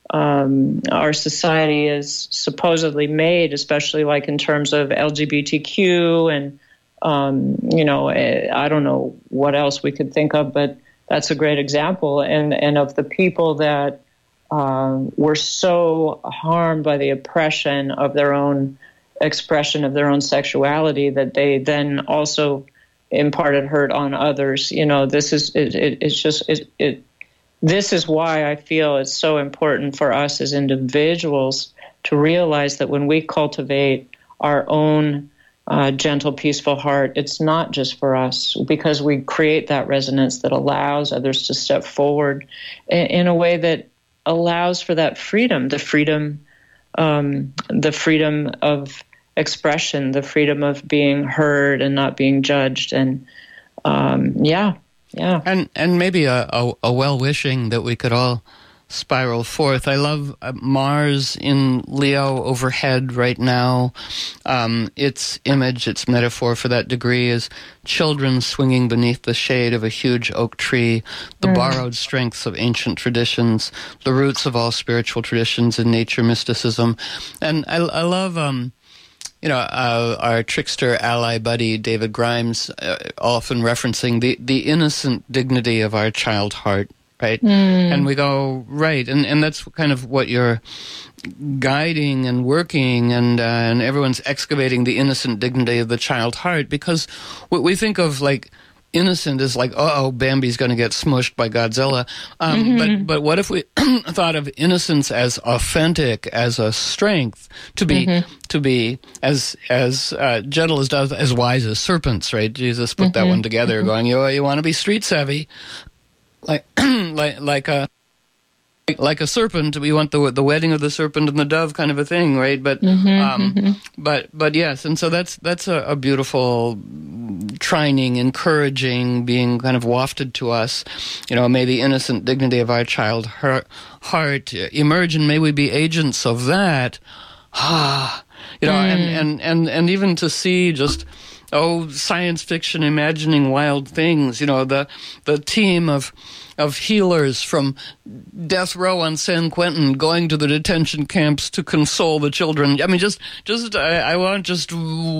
um, our society has supposedly made, especially like in terms of L G B T Q and, um, you know, I don't know what else we could think of, but that's a great example, and, and of the people that um, were so harmed by the oppression of their own expression of their own sexuality that they then also imparted hurt on others. You know, this is it, it, it's just it, it. This is why I feel it's so important for us as individuals to realize that when we cultivate our own Uh, gentle, peaceful heart, it's not just for us, because we create that resonance that allows others to step forward in, in a way that allows for that freedom, the freedom, um, the freedom of expression, the freedom of being heard and not being judged. And um, yeah, yeah. And and maybe a, a, a well-wishing that we could all spiral forth. I love uh, Mars in Leo overhead right now. Um, its image, its metaphor for that degree is children swinging beneath the shade of a huge oak tree, the mm. borrowed strengths of ancient traditions, the roots of all spiritual traditions and nature mysticism. And I, I love, um, you know, uh, our trickster ally buddy, David Grimes, uh, often referencing the, the innocent dignity of our child heart. Right. Mm. And we go, right. And, and that's kind of what you're guiding and working, and, uh, and everyone's excavating the innocent dignity of the child heart, because what we think of like innocent is like, uh-oh, Bambi's going to get smushed by Godzilla. Um, mm-hmm. But but what if we thought of innocence as authentic, as a strength, to be mm-hmm. to be as as uh, gentle as doves, as wise as serpents, right? Jesus put mm-hmm. that one together, mm-hmm. going, you you want to be street savvy, like like like a. Like a serpent, we want the the wedding of the serpent and the dove kind of a thing, right? But mm-hmm, um, mm-hmm. but but yes, and so that's that's a, a beautiful trining, encouraging, being kind of wafted to us. You know, may the innocent dignity of our child heart, heart emerge, and may we be agents of that. Ah, you know, mm. and, and and and even to see just. Oh, science fiction, imagining wild things. You know, the the team of of healers from death row on San Quentin going to the detention camps to console the children. I mean, just just I, I want just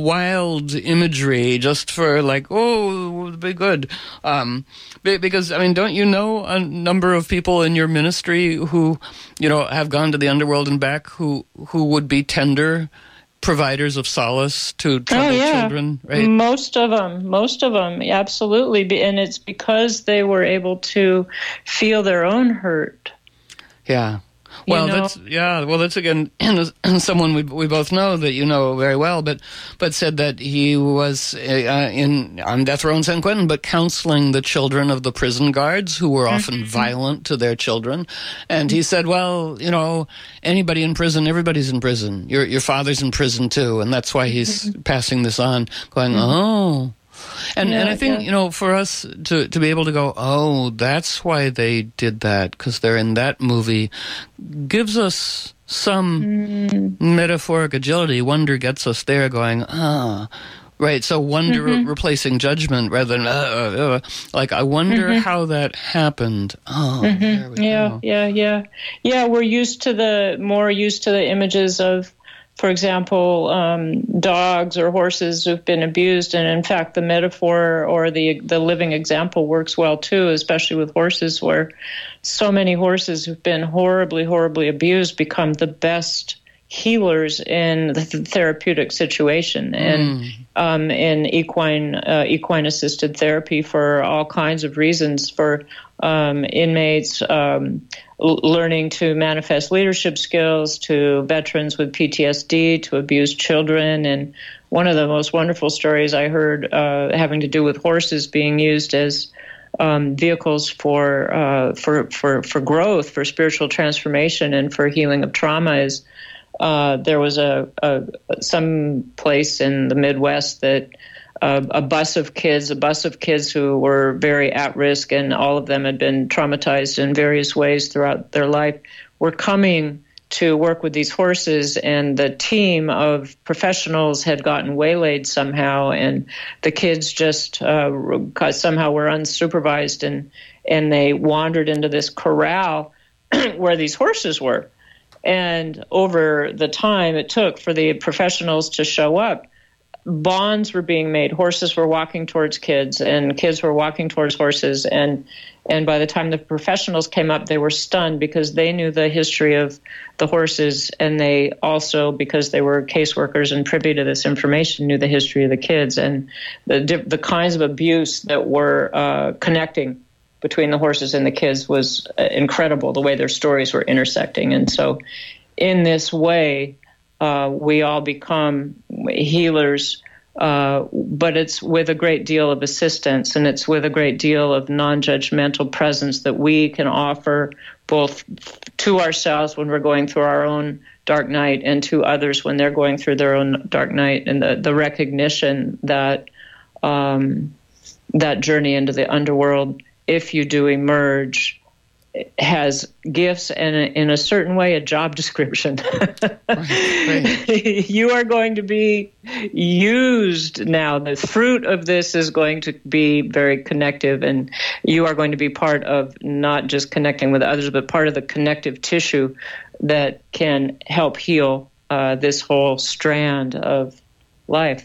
wild imagery, just for like, oh, it would be good. Um, because I mean, don't you know a number of people in your ministry who, you know, have gone to the underworld and back, who who would be tender providers of solace to troubled oh, yeah. children, right? Most of them, most of them, absolutely. And it's because they were able to feel their own hurt. Yeah. Well, you know? that's yeah. Well, that's again someone we we both know that you know very well, but but said that he was uh, in on death row in San Quentin, but counseling the children of the prison guards who were often mm-hmm. violent to their children, and he said, well, you know, anybody in prison, everybody's in prison. Your your father's in prison too, and that's why he's mm-hmm. passing this on, going, mm-hmm. oh. And yeah, and I think, yeah. you know, for us to, to be able to go, oh, that's why they did that, because they're in that movie, gives us some mm. metaphoric agility. Wonder gets us there going, ah, right. So wonder mm-hmm. re- replacing judgment rather than, uh, uh, uh, like, I wonder mm-hmm. how that happened. Oh, mm-hmm. there we yeah, go. Yeah, yeah, yeah. We're used to the, more used to the images of, for example, um, dogs or horses who've been abused. And in fact, the metaphor or the the living example works well too, especially with horses, where so many horses who've been horribly, horribly abused become the best healers in the th- therapeutic situation and mm. um, in equine uh, equine assisted therapy for all kinds of reasons, for um, inmates um, l- learning to manifest leadership skills, to veterans with P T S D, to abused children. And one of the most wonderful stories I heard uh, having to do with horses being used as Um, vehicles for uh, for for for growth, for spiritual transformation, and for healing of trauma is uh, there was a, a some place in the Midwest that uh, a bus of kids, a bus of kids who were very at risk, and all of them had been traumatized in various ways throughout their life, were coming to work with these horses, and the team of professionals had gotten waylaid somehow, and the kids just uh, somehow were unsupervised, and and they wandered into this corral where these horses were. And over the time it took for the professionals to show up, bonds were being made. Horses were walking towards kids, and kids were walking towards horses, and And by the time the professionals came up, they were stunned because they knew the history of the horses, and they also, because they were caseworkers and privy to this information, knew the history of the kids and the the kinds of abuse that were uh, connecting between the horses and the kids was incredible, the way their stories were intersecting. And so in this way, uh, we all become healers, Uh, but it's with a great deal of assistance, and it's with a great deal of non-judgmental presence that we can offer both to ourselves when we're going through our own dark night, and to others when they're going through their own dark night, and the, the recognition that um, that journey into the underworld, if you do emerge, has gifts and, in a certain way, a job description. Right, right. You are going to be used now. The fruit of this is going to be very connective, and you are going to be part of not just connecting with others, but part of the connective tissue that can help heal uh, this whole strand of life.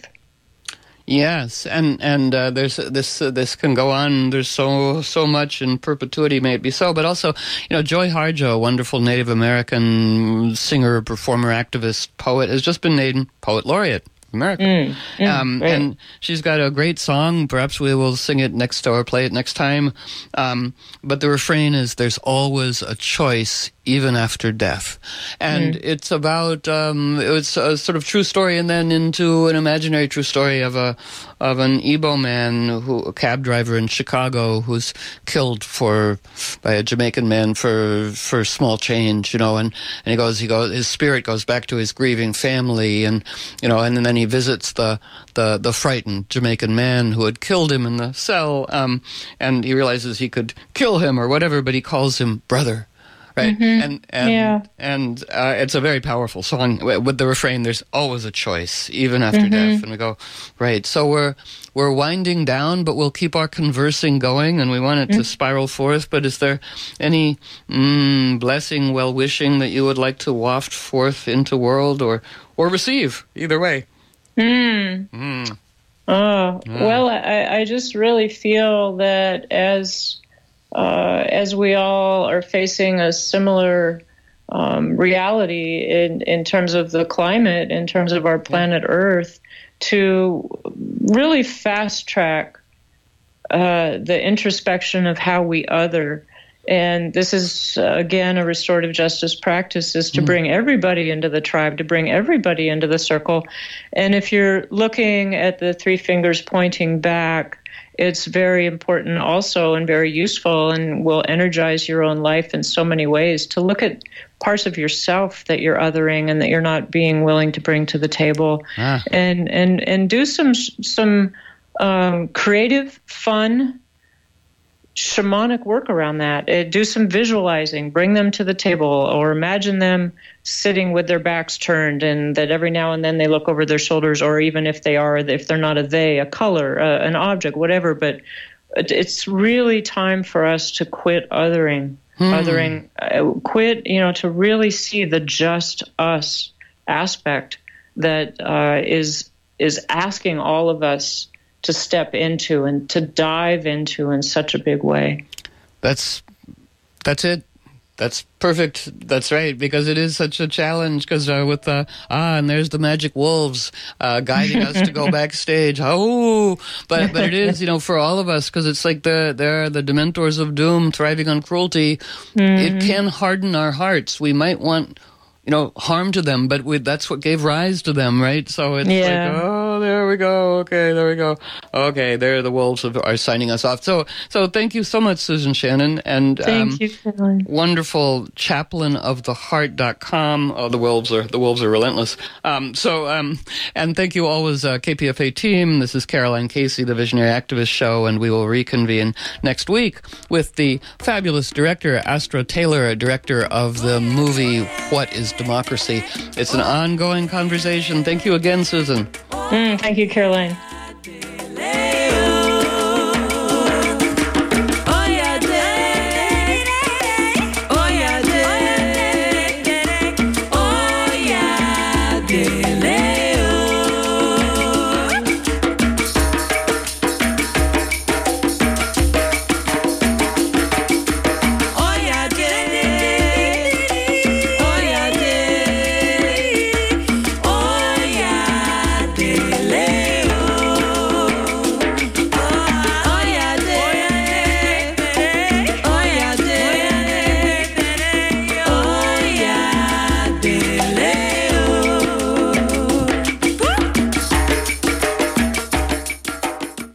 Yes, and and uh, there's this uh, this can go on. There's so so much in perpetuity, may it be so. But also, you know, Joy Harjo, a wonderful Native American singer, performer, activist, poet, has just been named Poet Laureate. America. Mm, mm, um, right. And she's got a great song. Perhaps we will sing it next or play it next time. Um, but the refrain is, there's always a choice even after death. And mm. it's about, um, it's a sort of true story and then into an imaginary true story of a of an Igbo man, who a cab driver in Chicago, who's killed for by a Jamaican man for for small change, you know, and, and he goes, he goes, his spirit goes back to his grieving family, and, you know, and then he visits the, the, the frightened Jamaican man who had killed him in the cell, um, and he realizes he could kill him or whatever, but he calls him brother. Right, mm-hmm. and and yeah. and uh, it's a very powerful song with the refrain. There's always a choice, even after mm-hmm. death. And we go, right. So we're we're winding down, but we'll keep our conversing going, and we want it mm-hmm. to spiral forth. But is there any mm, blessing, well wishing that you would like to waft forth into world, or or receive? Either way. Mm. Mm. Oh well, I, I just really feel that as. Uh, as we all are facing a similar um, reality in, in terms of the climate, in terms of our planet Earth, to really fast track uh, the introspection of how we other. And this is, uh, again, a restorative justice practice, is to mm. bring everybody into the tribe, to bring everybody into the circle. And if you're looking at the three fingers pointing back, it's very important also and very useful and will energize your own life in so many ways to look at parts of yourself that you're othering and that you're not being willing to bring to the table, ah. and, and, and do some, some um, creative, fun, shamanic work around that. Uh, do some visualizing, bring them to the table, or imagine them sitting with their backs turned, and that every now and then they look over their shoulders, or even if they are, if they're not a they, a color, uh, an object, whatever. But it's really time for us to quit othering, hmm. othering, uh, quit, you know, to really see the just us aspect that uh, is is asking all of us to step into and to dive into in such a big way. That's that's it. That's perfect. That's right, because it is such a challenge. Because uh, with the ah, and there's the magic wolves uh, guiding us to go backstage. Oh, but but it is, you know, for all of us, because it's like the there are the dementors of doom thriving on cruelty. Mm-hmm. It can harden our hearts. We might want, you know, harm to them, but we, that's what gave rise to them, right? So it's yeah. like, oh, there we go. Okay, there we go. Okay, there the wolves are signing us off. So, so thank you so much, Susan Shannon, and thank um, you, Caroline. Wonderful chaplain of the heart dot com. Oh, the wolves are the wolves are relentless. Um, so, um, and thank you always, uh, K P F A team. This is Caroline Casey, the Visionary Activist Show, and we will reconvene next week with the fabulous director Astra Taylor, director of the movie What Is Democracy. It's an ongoing conversation. Thank you again, Susan. Mm, thank you, Caroline.